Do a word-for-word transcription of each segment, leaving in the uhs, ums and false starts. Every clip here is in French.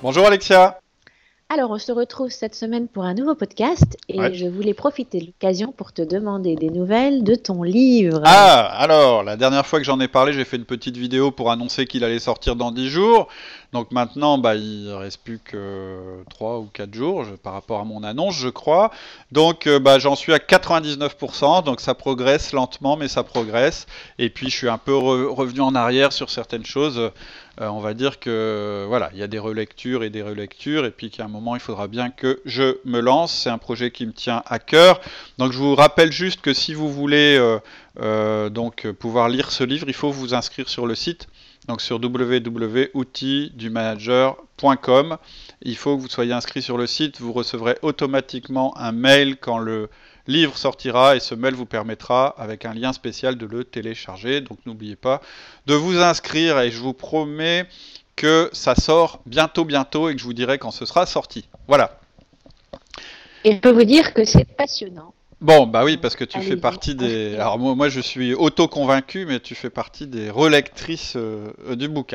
Bonjour Alexia. Alors, on se retrouve cette semaine pour un nouveau podcast et Ouais. je voulais profiter de l'occasion pour te demander des nouvelles de ton livre. Ah, alors, la dernière fois que j'en ai parlé, j'ai fait une petite vidéo pour annoncer qu'il allait sortir dans dix jours. Donc maintenant, bah, il reste plus que trois ou quatre jours je- par rapport à mon annonce, je crois. Donc euh, bah, j'en suis à quatre-vingt-dix-neuf pour cent, donc ça progresse lentement, mais ça progresse. Et puis je suis un peu re- revenu en arrière sur certaines choses. Euh, on va dire que voilà, il y a des relectures et des relectures, et puis qu'à un moment, il faudra bien que je me lance. C'est un projet qui me tient à cœur. Donc je vous rappelle juste que si vous voulez euh, euh, donc pouvoir lire ce livre, il faut vous inscrire sur le site. Donc sur w w w point outils du manager point com. Il faut que vous soyez inscrit sur le site. Vous recevrez automatiquement un mail quand le livre sortira et ce mail vous permettra avec un lien spécial de le télécharger. Donc n'oubliez pas de vous inscrire et je vous promets que ça sort bientôt bientôt et que je vous dirai quand ce sera sorti. Voilà. Et je peux vous dire que c'est passionnant. Bon, bah oui, parce que tu fais Allez-y, partie des... continuez. Alors moi, moi je suis auto-convaincu, mais tu fais partie des relectrices euh, euh, du bouquin.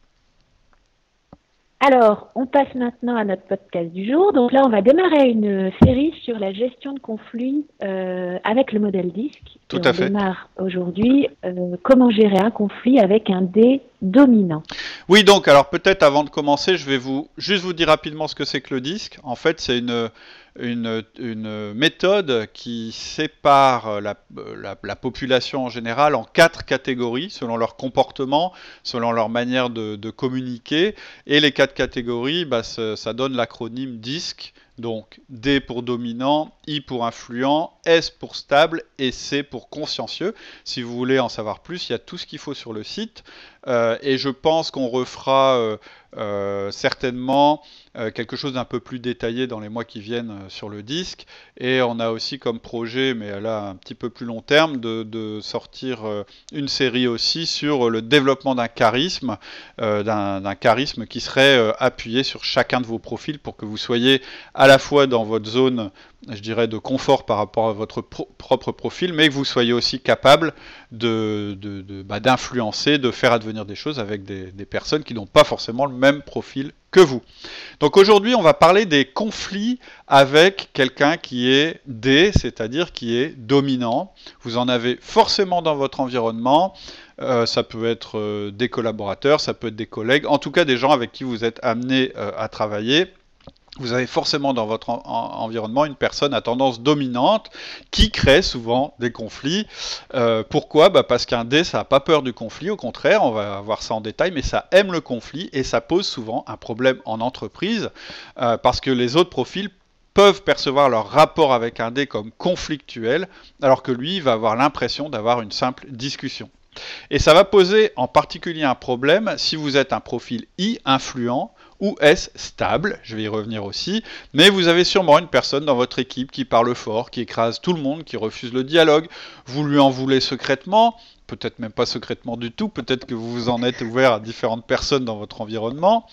Alors, on passe maintenant à notre podcast du jour. Donc là, on va démarrer une série sur la gestion de conflits euh, avec le modèle disque. Tout Et à on fait. démarre aujourd'hui euh, comment gérer un conflit avec un dé dominant. Oui, donc, alors peut-être avant de commencer, je vais vous juste vous dire rapidement ce que c'est que le disque. En fait, c'est une, une, une méthode qui sépare la, la, la population en général en quatre catégories, selon leur comportement, selon leur manière de, de communiquer. Et les quatre catégories, bah, ça, ça donne l'acronyme disque. Donc D pour dominant, I pour influent, S pour stable et C pour consciencieux. Si vous voulez en savoir plus, il y a tout ce qu'il faut sur le site. Euh, et je pense qu'on refera euh, euh, certainement euh, quelque chose d'un peu plus détaillé dans les mois qui viennent euh, sur le disque. Et on a aussi comme projet, mais là un petit peu plus long terme, de, de sortir euh, une série aussi sur le développement d'un charisme, euh, d'un, d'un charisme qui serait euh, appuyé sur chacun de vos profils pour que vous soyez à la fois dans votre zone, je dirais, de confort par rapport à votre pro- propre profil, mais que vous soyez aussi capable de, de, de, bah, d'influencer, de faire advenir des choses avec des, des personnes qui n'ont pas forcément le même profil que vous. Donc aujourd'hui, on va parler des conflits avec quelqu'un qui est D, c'est-à-dire qui est dominant. Vous en avez forcément dans votre environnement. Euh, ça peut être euh, des collaborateurs, ça peut être des collègues, en tout cas des gens avec qui vous êtes amené euh, à travailler. Vous avez forcément dans votre en- en- environnement une personne à tendance dominante qui crée souvent des conflits. Euh, pourquoi ? Bah parce qu'un dé, ça n'a pas peur du conflit, au contraire, on va voir ça en détail, mais ça aime le conflit et ça pose souvent un problème en entreprise euh, parce que les autres profils peuvent percevoir leur rapport avec un dé comme conflictuel, alors que lui va avoir l'impression d'avoir une simple discussion. Et ça va poser en particulier un problème si vous êtes un profil I influent ou S stable, je vais y revenir aussi, mais vous avez sûrement une personne dans votre équipe qui parle fort, qui écrase tout le monde, qui refuse le dialogue, vous lui en voulez secrètement, peut-être même pas secrètement du tout, peut-être que vous vous en êtes ouvert à différentes personnes dans votre environnement.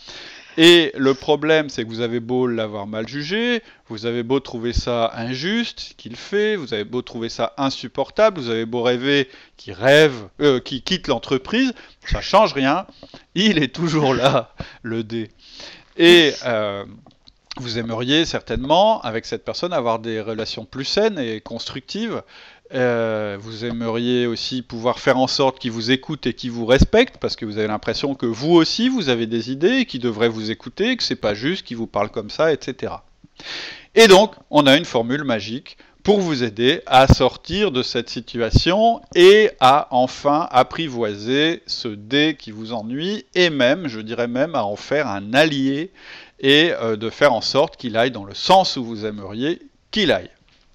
Et le problème, c'est que vous avez beau l'avoir mal jugé, vous avez beau trouver ça injuste, ce qu'il fait, vous avez beau trouver ça insupportable, vous avez beau rêver qu'il rêve, euh, qu'il quitte l'entreprise, ça change rien. Il est toujours là, le dé. Et euh, vous aimeriez certainement, avec cette personne, avoir des relations plus saines et constructives. Euh, vous aimeriez aussi pouvoir faire en sorte qu'il vous écoute et qu'il vous respecte, parce que vous avez l'impression que vous aussi, vous avez des idées, et qu'il devrait vous écouter, que c'est pas juste qu'il vous parle comme ça, et cetera. Et donc, on a une formule magique pour vous aider à sortir de cette situation et à enfin apprivoiser ce dé qui vous ennuie, et même, je dirais même, à en faire un allié et euh, de faire en sorte qu'il aille dans le sens où vous aimeriez qu'il aille.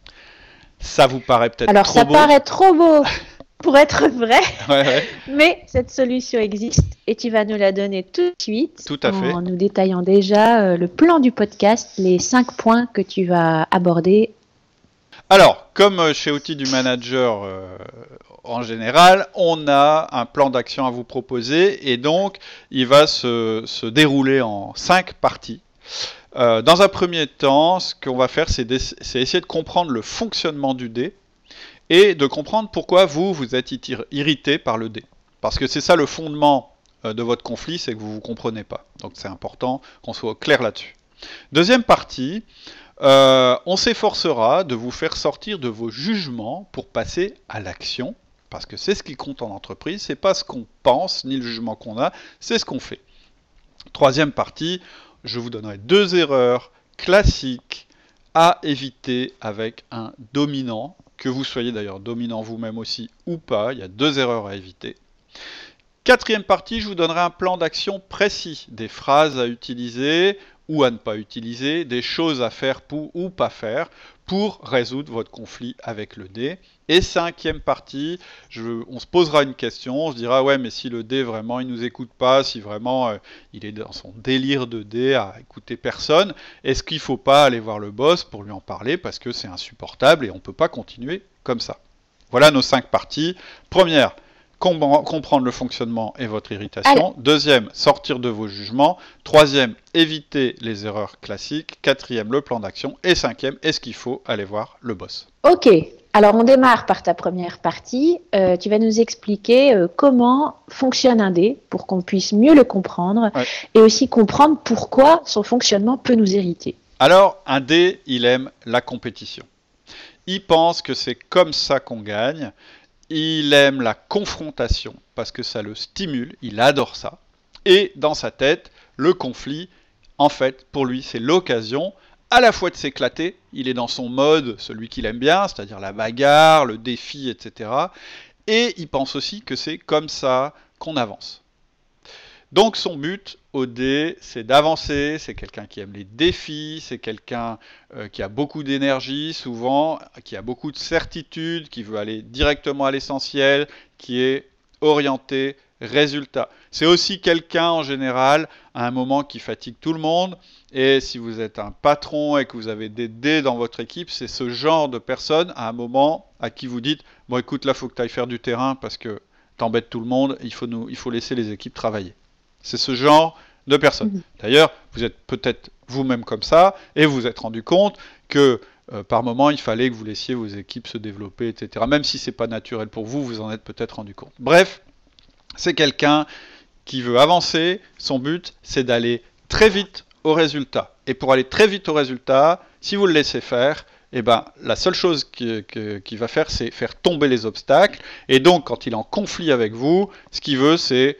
Ça vous paraît peut-être Alors, trop ça beau. paraît trop beau pour être vrai, Ouais, ouais, mais cette solution existe et tu vas nous la donner tout de suite tout à fait. en nous détaillant déjà euh, le plan du podcast, les cinq points que tu vas aborder. Alors, comme chez Outils du Manager euh, en général, on a un plan d'action à vous proposer et donc il va se, se dérouler en cinq parties. Euh, dans un premier temps, ce qu'on va faire, c'est, c'est essayer de comprendre le fonctionnement du dé et de comprendre pourquoi vous, vous êtes irrité par le dé. Parce que c'est ça le fondement de votre conflit, c'est que vous ne vous comprenez pas. Donc c'est important qu'on soit au clair là-dessus. Deuxième partie, euh, on s'efforcera de vous faire sortir de vos jugements pour passer à l'action, parce que c'est ce qui compte en entreprise, c'est pas ce qu'on pense, ni le jugement qu'on a, c'est ce qu'on fait. Troisième partie, je vous donnerai deux erreurs classiques à éviter avec un dominant, que vous soyez d'ailleurs dominant vous-même aussi ou pas, il y a deux erreurs à éviter. Quatrième partie, je vous donnerai un plan d'action précis, des phrases à utiliser ou à ne pas utiliser, des choses à faire pour, ou pas faire pour résoudre votre conflit avec le dé. Et cinquième partie, je, on se posera une question, on se dira ouais mais si le dé vraiment il nous écoute pas, si vraiment euh, il est dans son délire de dé à écouter personne, est-ce qu'il faut pas aller voir le boss pour lui en parler parce que c'est insupportable et on peut pas continuer comme ça. Voilà nos cinq parties. Première, comprendre le fonctionnement et votre irritation. Allez. Deuxième, sortir de vos jugements. Troisième, éviter les erreurs classiques. Quatrième, le plan d'action. Et cinquième, est-ce qu'il faut aller voir le boss? Ok, alors on démarre par ta première partie. Euh, tu vas nous expliquer euh, comment fonctionne un dé pour qu'on puisse mieux le comprendre ouais. et aussi comprendre pourquoi son fonctionnement peut nous irriter. Alors, un dé, il aime la compétition. Il pense que c'est comme ça qu'on gagne. Il aime la confrontation parce que ça le stimule, il adore ça. Et dans sa tête, le conflit, en fait, pour lui, c'est l'occasion à la fois de s'éclater, il est dans son mode, celui qu'il aime bien, c'est-à-dire la bagarre, le défi, et cetera. Et il pense aussi que c'est comme ça qu'on avance. Donc son but au dé, c'est d'avancer, c'est quelqu'un qui aime les défis, c'est quelqu'un euh, qui a beaucoup d'énergie souvent, qui a beaucoup de certitude, qui veut aller directement à l'essentiel, qui est orienté résultat. C'est aussi quelqu'un en général à un moment qui fatigue tout le monde, et si vous êtes un patron et que vous avez des dés dans votre équipe, c'est ce genre de personne à un moment à qui vous dites « Bon écoute, là il faut que tu ailles faire du terrain parce que t'embêtes tout le monde, il faut, nous, il faut laisser les équipes travailler ». C'est ce genre de personnes. D'ailleurs, vous êtes peut-être vous-même comme ça, et vous vous êtes rendu compte que euh, par moment, il fallait que vous laissiez vos équipes se développer, et cetera. Même si ce n'est pas naturel pour vous, vous en êtes peut-être rendu compte. Bref, c'est quelqu'un qui veut avancer. Son but, c'est d'aller très vite au résultat. Et pour aller très vite au résultat, si vous le laissez faire, eh ben, la seule chose qu'il qui, qui va faire, c'est faire tomber les obstacles. Et donc, quand il est en conflit avec vous, ce qu'il veut, c'est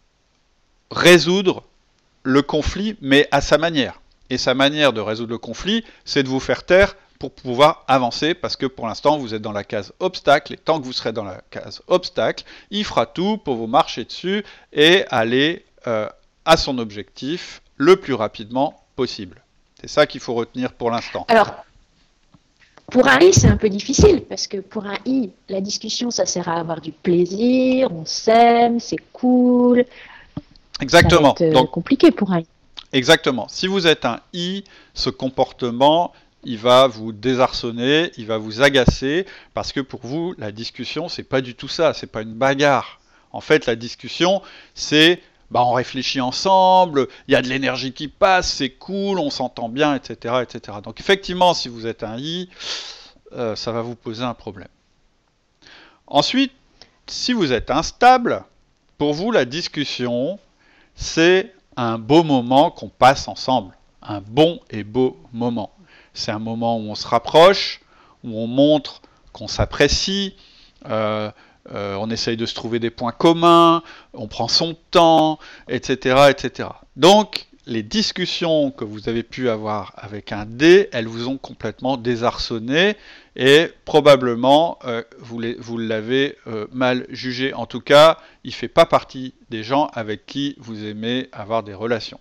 résoudre le conflit, mais à sa manière. Et sa manière de résoudre le conflit, c'est de vous faire taire pour pouvoir avancer, parce que pour l'instant, vous êtes dans la case obstacle, et tant que vous serez dans la case obstacle, il fera tout pour vous marcher dessus et aller euh, à son objectif le plus rapidement possible. C'est ça qu'il faut retenir pour l'instant. Alors, pour un i, c'est un peu difficile, parce que pour un i, la discussion, ça sert à avoir du plaisir, on s'aime, c'est cool. Exactement. Ça va être Donc, compliqué pour un i. Exactement. Si vous êtes un i, ce comportement, il va vous désarçonner, il va vous agacer, parce que pour vous, la discussion, c'est pas du tout ça, c'est pas une bagarre. En fait, la discussion, c'est, bah, on réfléchit ensemble, il y a de l'énergie qui passe, c'est cool, on s'entend bien, et cetera, et cetera. Donc effectivement, si vous êtes un i, euh, ça va vous poser un problème. Ensuite, si vous êtes instable, pour vous, la discussion, c'est un beau moment qu'on passe ensemble, un bon et beau moment. C'est un moment où on se rapproche, où on montre qu'on s'apprécie, euh, euh, on essaye de se trouver des points communs, on prend son temps, et cetera, et cetera. Donc, les discussions que vous avez pu avoir avec un dé, elles vous ont complètement désarçonné et probablement euh, vous, les, vous l'avez euh, mal jugé. En tout cas, il ne fait pas partie des gens avec qui vous aimez avoir des relations.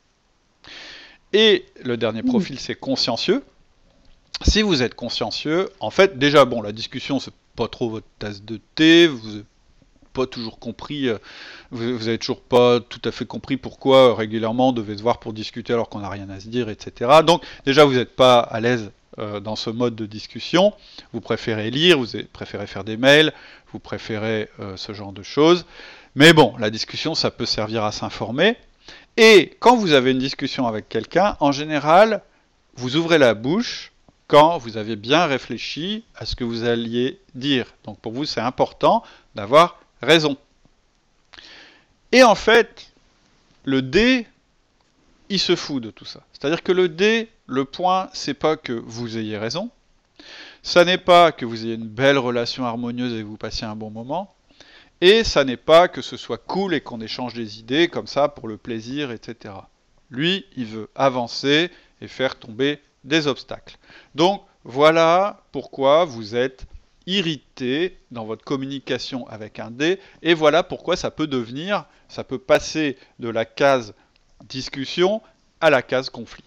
Et le dernier profil, c'est consciencieux. Si vous êtes consciencieux, en fait, déjà, bon, la discussion, c'est pas trop votre tasse de thé, vous n'avez pas toujours compris, vous, vous avez toujours pas tout à fait compris pourquoi euh, régulièrement on devait se voir pour discuter alors qu'on n'a rien à se dire, et cetera. Donc, déjà, vous n'êtes pas à l'aise euh, dans ce mode de discussion, vous préférez lire, vous préférez faire des mails, vous préférez euh, ce genre de choses. Mais bon, la discussion, ça peut servir à s'informer. Et quand vous avez une discussion avec quelqu'un, en général, vous ouvrez la bouche quand vous avez bien réfléchi à ce que vous alliez dire. Donc pour vous, c'est important d'avoir raison. Et en fait, le dé, il se fout de tout ça. C'est-à-dire que le dé, le point, c'est pas que vous ayez raison, ça n'est pas que vous ayez une belle relation harmonieuse et que vous passiez un bon moment, et ça n'est pas que ce soit cool et qu'on échange des idées comme ça pour le plaisir, et cetera. Lui, il veut avancer et faire tomber des obstacles. Donc, voilà pourquoi vous êtes irrité dans votre communication avec un dé, et voilà pourquoi ça peut devenir, ça peut passer de la case discussion à la case conflit.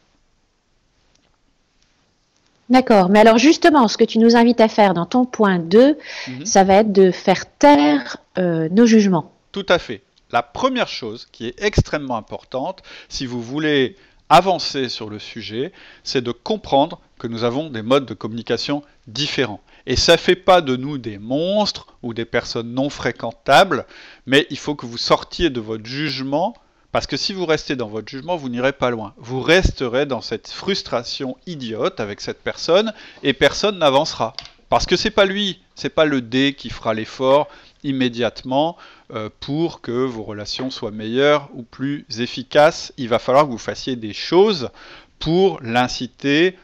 D'accord, mais alors justement, ce que tu nous invites à faire dans ton point deux, mm-hmm. ça va être de faire taire euh, nos jugements. Tout à fait. La première chose qui est extrêmement importante, si vous voulez avancer sur le sujet, c'est de comprendre que nous avons des modes de communication différents. Et ça ne fait pas de nous des monstres ou des personnes non fréquentables, mais il faut que vous sortiez de votre jugement, parce que si vous restez dans votre jugement, vous n'irez pas loin. Vous resterez dans cette frustration idiote avec cette personne, et personne n'avancera. Parce que c'est pas lui, c'est pas le dé qui fera l'effort immédiatement euh, pour que vos relations soient meilleures ou plus efficaces. Il va falloir que vous fassiez des choses pour l'inciter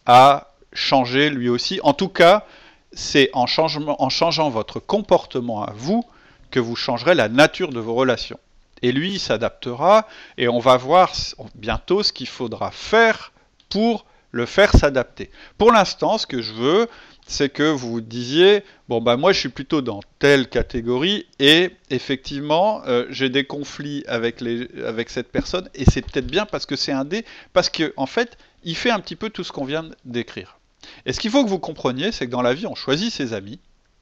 à changer lui aussi. En tout cas, c'est en, changement, en changeant votre comportement à vous que vous changerez la nature de vos relations. Et lui, il s'adaptera et on va voir bientôt ce qu'il faudra faire pour le faire s'adapter. Pour l'instant, ce que je veux, c'est que vous disiez, bon bah moi je suis plutôt dans telle catégorie et effectivement euh, j'ai des conflits avec, les, avec cette personne et c'est peut-être bien parce que c'est un dé, parce qu'en en fait il fait un petit peu tout ce qu'on vient d'écrire. Et ce qu'il faut que vous compreniez, c'est que dans la vie on choisit ses amis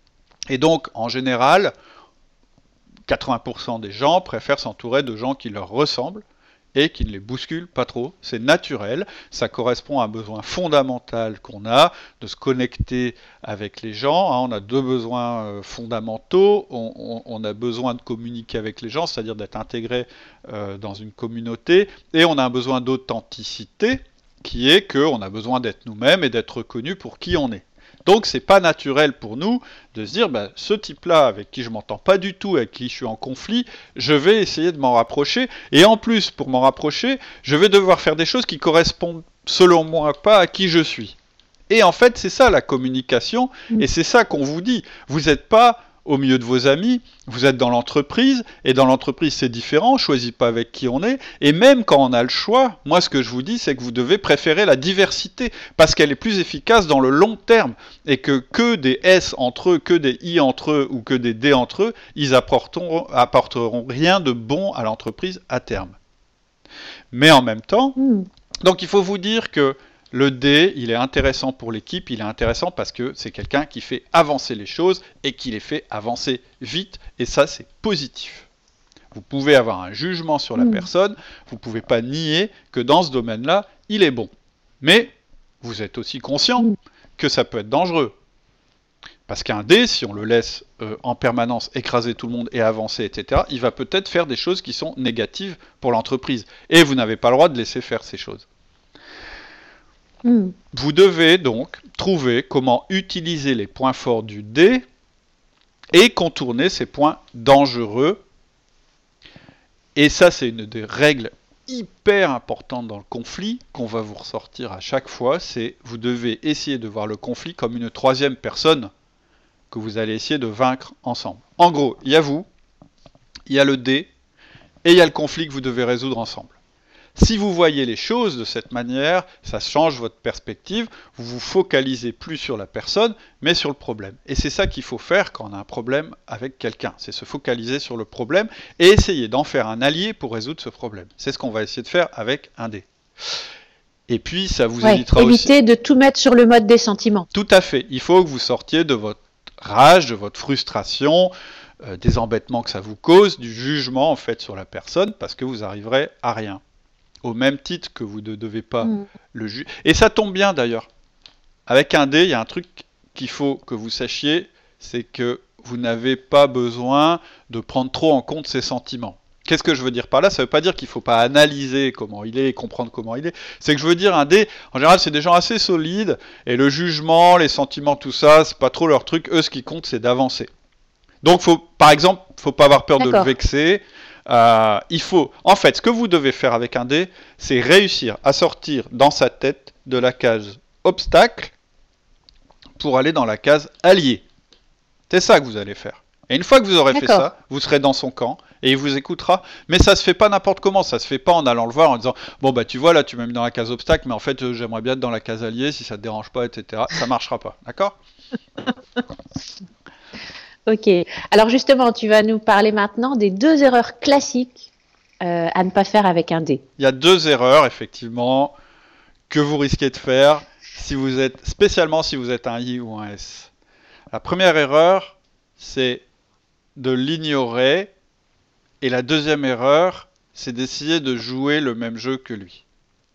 et donc en général quatre-vingts pour cent des gens préfèrent s'entourer de gens qui leur ressemblent et qui ne les bousculent pas trop. C'est naturel, ça correspond à un besoin fondamental qu'on a, de se connecter avec les gens. Hein, on a deux besoins euh, fondamentaux, on, on, on a besoin de communiquer avec les gens, c'est-à-dire d'être intégré euh, dans une communauté, et on a un besoin d'authenticité, qui est qu'on a besoin d'être nous-mêmes et d'être reconnus pour qui on est. Donc c'est pas naturel pour nous de se dire bah, ce type-là avec qui je m'entends pas du tout, avec qui je suis en conflit, je vais essayer de m'en rapprocher. Et en plus, pour m'en rapprocher, je vais devoir faire des choses qui correspondent selon moi pas à qui je suis. Et en fait, c'est ça la communication, et c'est ça qu'on vous dit. Vous n'êtes pas au milieu de vos amis, vous êtes dans l'entreprise, et dans l'entreprise c'est différent, on ne choisit pas avec qui on est, et même quand on a le choix, moi ce que je vous dis c'est que vous devez préférer la diversité, parce qu'elle est plus efficace dans le long terme, et que que des S entre eux, que des I entre eux, ou que des D entre eux, ils apporteront, apporteront rien de bon à l'entreprise à terme. Mais en même temps, mmh. donc il faut vous dire que le dé, il est intéressant pour l'équipe, il est intéressant parce que c'est quelqu'un qui fait avancer les choses et qui les fait avancer vite, et ça c'est positif. Vous pouvez avoir un jugement sur la mmh. personne, vous ne pouvez pas nier que dans ce domaine-là, il est bon. Mais vous êtes aussi conscient mmh. que ça peut être dangereux. Parce qu'un dé, si on le laisse euh, en permanence écraser tout le monde et avancer, et cetera, il va peut-être faire des choses qui sont négatives pour l'entreprise. Et vous n'avez pas le droit de laisser faire ces choses. Vous devez donc trouver comment utiliser les points forts du dé et contourner ces points dangereux. Et ça, c'est une des règles hyper importantes dans le conflit qu'on va vous ressortir à chaque fois. C'est vous devez essayer de voir le conflit comme une troisième personne que vous allez essayer de vaincre ensemble. En gros, il y a vous, il y a le dé et il y a le conflit que vous devez résoudre ensemble. Si vous voyez les choses de cette manière, ça change votre perspective, vous vous focalisez plus sur la personne, mais sur le problème. Et c'est ça qu'il faut faire quand on a un problème avec quelqu'un, c'est se focaliser sur le problème et essayer d'en faire un allié pour résoudre ce problème. C'est ce qu'on va essayer de faire avec un dé. Et puis, ça vous ouais, évitera éviter aussi... Éviter de tout mettre sur le mode des sentiments. Tout à fait. Il faut que vous sortiez de votre rage, de votre frustration, euh, des embêtements que ça vous cause, du jugement en fait sur la personne, parce que vous arriverez à rien. Au même titre que vous ne devez pas mmh. le juger. Et ça tombe bien d'ailleurs. Avec un dé, il y a un truc qu'il faut que vous sachiez, c'est que vous n'avez pas besoin de prendre trop en compte ses sentiments. Qu'est-ce que je veux dire par là ? Ça ne veut pas dire qu'il ne faut pas analyser comment il est et comprendre comment il est. C'est que je veux dire, un dé, en général, c'est des gens assez solides, et le jugement, les sentiments, tout ça, c'est pas trop leur truc. Eux, ce qui compte, c'est d'avancer. Donc, faut, par exemple, il ne faut pas avoir peur D'accord. de le vexer. Euh, il faut, en fait, ce que vous devez faire avec un dé, c'est réussir à sortir dans sa tête de la case obstacle pour aller dans la case allié. C'est ça que vous allez faire. Et une fois que vous aurez fait ça, vous serez dans son camp et il vous écoutera. Mais ça se fait pas n'importe comment. Ça se fait pas en allant le voir en disant bon bah tu vois là tu m'as mis dans la case obstacle, mais en fait euh, j'aimerais bien être dans la case allié si ça te dérange pas, et cetera. Ça marchera pas, d'accord? Ok. Alors justement, tu vas nous parler maintenant des deux erreurs classiques euh, à ne pas faire avec un dé. Il y a deux erreurs effectivement que vous risquez de faire si vous êtes, spécialement si vous êtes un I ou un S. La première erreur, c'est de l'ignorer. Et la deuxième erreur, c'est d'essayer de jouer le même jeu que lui.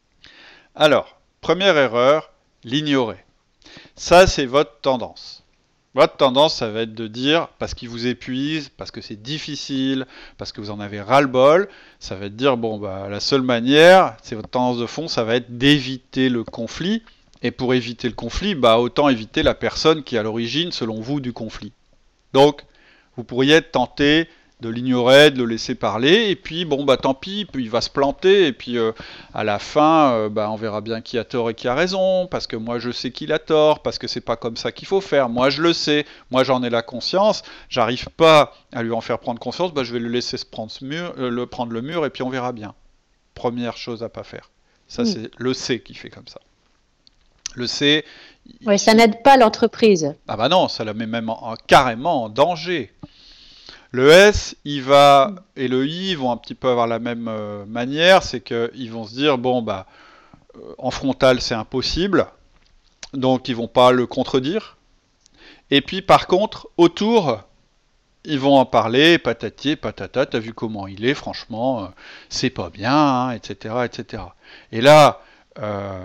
Alors, première erreur, l'ignorer. Ça, c'est votre tendance. Votre tendance, ça va être de dire, parce qu'il vous épuise, parce que c'est difficile, parce que vous en avez ras-le-bol, ça va être de dire, bon, bah, la seule manière, c'est votre tendance de fond, ça va être d'éviter le conflit. Et pour éviter le conflit, bah, autant éviter la personne qui est à l'origine, selon vous, du conflit. Donc, vous pourriez être tenté de l'ignorer, de le laisser parler, et puis bon bah tant pis, puis il va se planter, et puis euh, à la fin, euh, bah, on verra bien qui a tort et qui a raison, parce que moi je sais qu'il a tort, parce que c'est pas comme ça qu'il faut faire, moi je le sais, moi j'en ai la conscience, j'arrive pas à lui en faire prendre conscience, bah, je vais le laisser se prendre, ce mur, euh, le, prendre le mur, et puis on verra bien. Première chose à pas faire. Ça mmh. c'est le C qui fait comme ça. Le C... Oui, ça n'aide pas l'entreprise. Ah bah non, ça la met même en, en, carrément en danger. Le S, il va, et le I vont un petit peu avoir la même euh, manière, c'est qu'ils vont se dire, bon, bah, euh, en frontal, c'est impossible, donc ils vont pas le contredire. Et puis, par contre, autour, ils vont en parler, patati, patata, t'as vu comment il est, franchement, euh, c'est pas bien, hein, et cetera, et cetera. Et là, euh,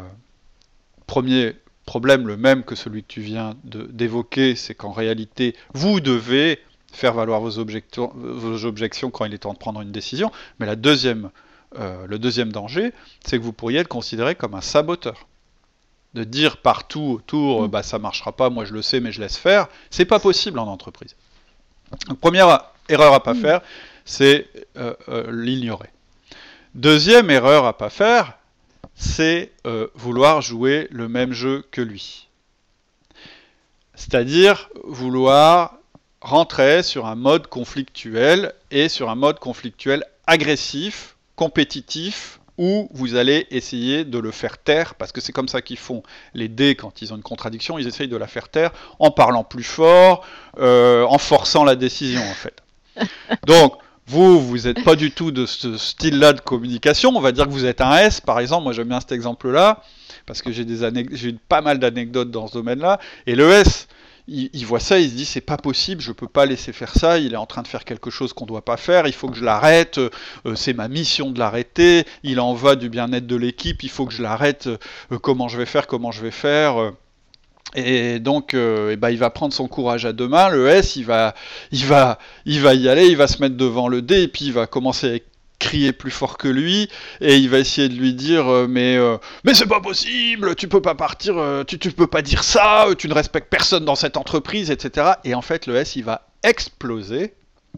premier problème, le même que celui que tu viens de, d'évoquer, c'est qu'en réalité, vous devez faire valoir vos objections, vos objections quand il est temps de prendre une décision. Mais la deuxième, euh, le deuxième danger, c'est que vous pourriez être considéré comme un saboteur. De dire partout autour, mmh. bah, ça marchera pas, moi je le sais, mais je laisse faire, c'est pas possible en entreprise. Donc, première erreur à pas mmh. faire, c'est euh, euh, l'ignorer. Deuxième erreur à pas faire, c'est euh, vouloir jouer le même jeu que lui. C'est-à-dire vouloir rentrer sur un mode conflictuel et sur un mode conflictuel agressif, compétitif, où vous allez essayer de le faire taire, parce que c'est comme ça qu'ils font les dés quand ils ont une contradiction, ils essayent de la faire taire en parlant plus fort, euh, en forçant la décision en fait. Donc, vous, vous n'êtes pas du tout de ce style-là de communication, on va dire que vous êtes un S par exemple, moi j'aime bien cet exemple-là, parce que j'ai, des anecd- j'ai eu pas mal d'anecdotes dans ce domaine-là, et le S, Il, il voit ça, il se dit c'est pas possible, je peux pas laisser faire ça, il est en train de faire quelque chose qu'on doit pas faire, il faut que je l'arrête, euh, c'est ma mission de l'arrêter, il en va du bien-être de l'équipe, il faut que je l'arrête, euh, comment je vais faire, comment je vais faire. Euh, et donc euh, et ben, il va prendre son courage à deux mains, le S il va, il, va, il va y aller, il va se mettre devant le D et puis il va commencer à crier plus fort que lui et il va essayer de lui dire euh, mais euh, mais c'est pas possible, tu peux pas partir, euh, tu tu peux pas dire ça, tu ne respectes personne dans cette entreprise, et cetera. Et en fait le S il va exploser.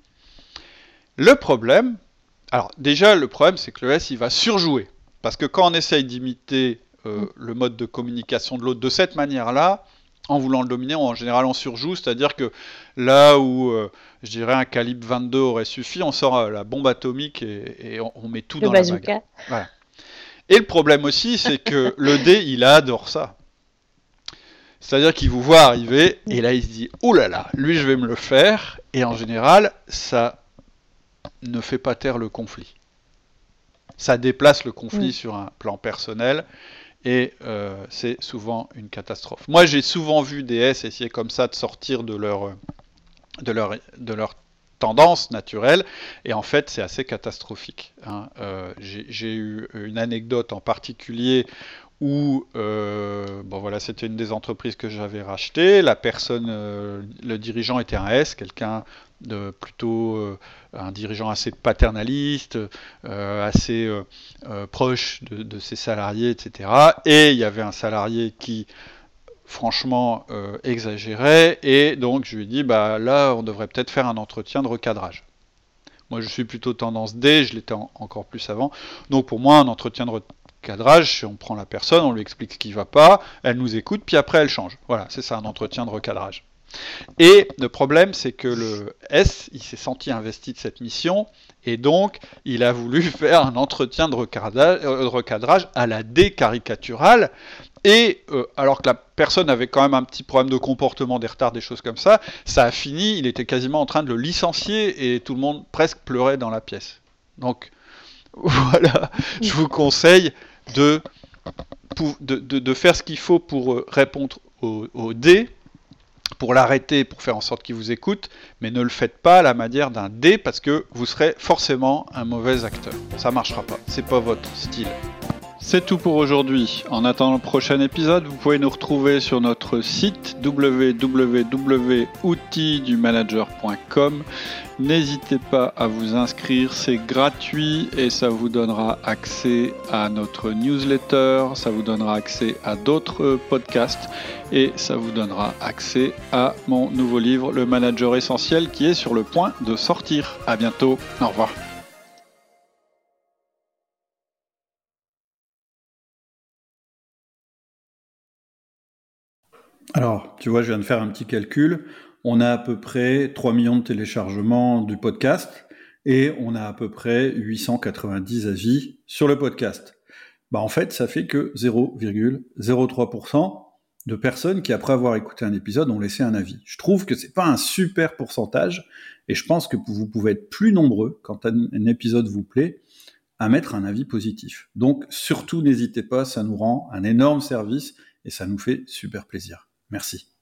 Le problème, alors déjà le problème c'est que le S il va surjouer parce que quand on essaye d'imiter euh, le mode de communication de l'autre de cette manière-là, en voulant le dominer, en général on surjoue, c'est-à-dire que là où euh, je dirais un calibre vingt-deux aurait suffi, on sort euh, la bombe atomique et, et on, on met tout le dans bazooka. La bagarre. Voilà. Et le problème aussi, c'est que le dé, il adore ça. C'est-à-dire qu'il vous voit arriver, et là il se dit, oh là là, lui je vais me le faire, et en général, ça ne fait pas taire le conflit. Ça déplace le conflit mmh. sur un plan personnel, et euh, c'est souvent une catastrophe. Moi, j'ai souvent vu des S essayer comme ça de sortir de leur, de leur, de leur tendance naturelle, et en fait, c'est assez catastrophique. Hein. Euh, j'ai, j'ai eu une anecdote en particulier où, euh, bon voilà, c'était une des entreprises que j'avais rachetées. La personne, euh, le dirigeant était un S, quelqu'un de plutôt euh, un dirigeant assez paternaliste, euh, assez euh, euh, proche de, de ses salariés, et cetera. Et il y avait un salarié qui, franchement, euh, exagérait. Et donc je lui ai dit, bah là, on devrait peut-être faire un entretien de recadrage. Moi, je suis plutôt tendance D, je l'étais en, encore plus avant. Donc, pour moi, un entretien de recadrage, on prend la personne, on lui explique ce qui ne va pas, elle nous écoute, puis après, elle change. Voilà, c'est ça, un entretien de recadrage. Et le problème, c'est que le S, il s'est senti investi de cette mission, et donc, il a voulu faire un entretien de recadrage, de recadrage à la D caricaturale. Et euh, alors que la personne avait quand même un petit problème de comportement, des retards, des choses comme ça, ça a fini, il était quasiment en train de le licencier et tout le monde presque pleurait dans la pièce. Donc voilà, je vous conseille de, de, de, de faire ce qu'il faut pour répondre au, au D, pour l'arrêter, pour faire en sorte qu'il vous écoute, mais ne le faites pas à la manière d'un D parce que vous serez forcément un mauvais acteur. Ça marchera pas, c'est pas votre style. C'est tout pour aujourd'hui. En attendant le prochain épisode, vous pouvez nous retrouver sur notre site w w w point outils du manager point com. N'hésitez pas à vous inscrire, c'est gratuit et ça vous donnera accès à notre newsletter, ça vous donnera accès à d'autres podcasts et ça vous donnera accès à mon nouveau livre, Le Manager Essentiel, qui est sur le point de sortir. À bientôt, au revoir. Alors, tu vois, je viens de faire un petit calcul. On a à peu près trois millions de téléchargements du podcast et on a à peu près huit cent quatre-vingt-dix avis sur le podcast. Bah, en fait, ça fait que zéro virgule zéro trois pour cent de personnes qui, après avoir écouté un épisode, ont laissé un avis. Je trouve que c'est pas un super pourcentage et je pense que vous pouvez être plus nombreux, quand un, un épisode vous plaît, à mettre un avis positif. Donc, surtout, n'hésitez pas, ça nous rend un énorme service et ça nous fait super plaisir. Merci.